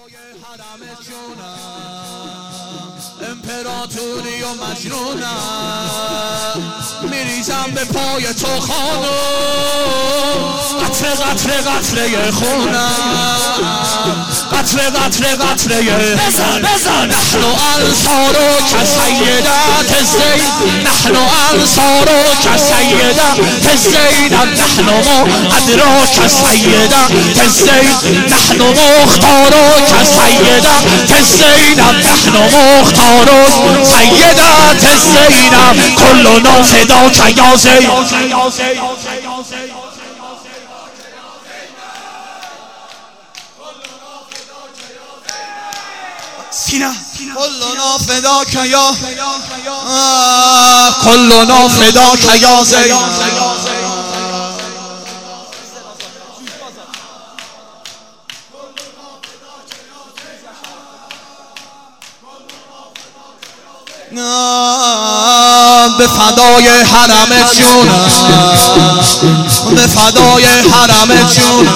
حرم جونم امپراتوری و مجنونم میریزم به پای تو خانم قطره قطره قطره خونم قطره قطره قطره بزن نحن انصارك سیدت الزین نحن انصارك سیدت الزین نحن ادراک سیدت الزین نحن مختارك سیدت الزین نحن مختارك سیدت الزین كلنا فداك یا زین كلنا فداك يا كلنا فداك يا زين به فدای حرم جونم به فدای حرم جونم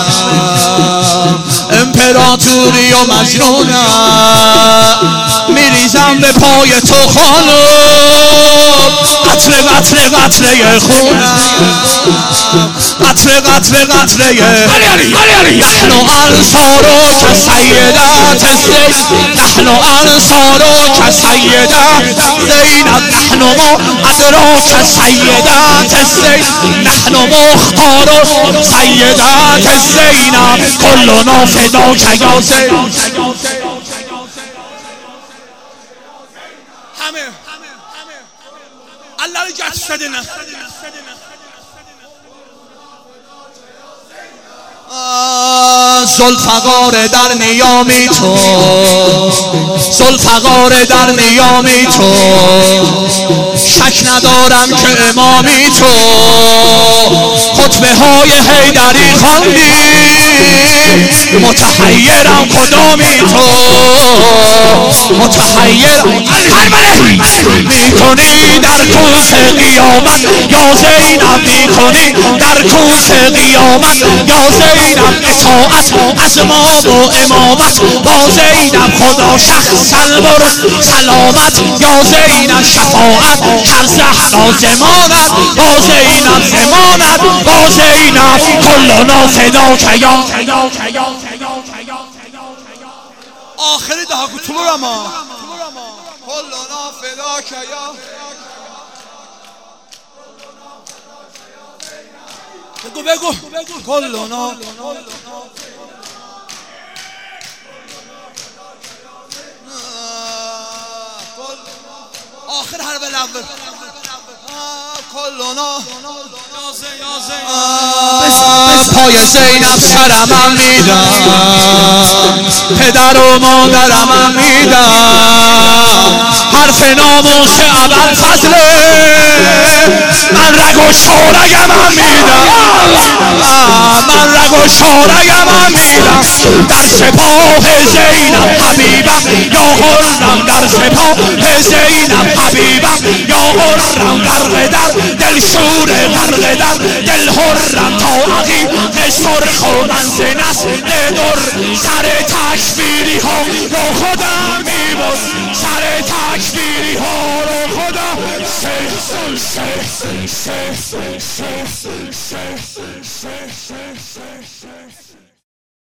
امپراتوری و مجنونم میریزم به پای تو خانم قطره قطره قطره خونم قطره قطره قطره نحن انصارك سیدت الزین نحن انصارك سیدت زینب نحن ما ادراک سیدت الزین نحن مختارك سیدت الزینب كلنا فداك یا زین همه الله رو جد شدنه ذوالفقار در نیامی تو ذوالفقار در نیامی تو شک ندارم که امامی تو خطبه های حیدری خواندی متحیرم کدامی تو متحیرم میکنی در کوس قیامت یا زینب میکنی در کوس قیامت یا زینب اطاعت از امام و امامت با زینب خدا شخصا بر سلامت یا زینب شفاعت هر زهرا زمانت با زینب زمانت با زینب کلنا فداک یا آخری daha kurtulur ama كلنا فداك يا بگو كلنا آخر حرف الاول كلنا پای زینب سرم میدم پدر و مادرم میدم حرف ناموس ابوالفضل من رگ و شارگم میدم من رگ و شارگم میدم در سپاه زینب حبیبم یا حرم در سپاه زینب حبیبم یا حرم غرق در دل شور غرق در دل حرم تا عقیب سرخ و من ز نسل در سر تکبیری ها رو خودم میبود سر تکبیری ها رو خودم سه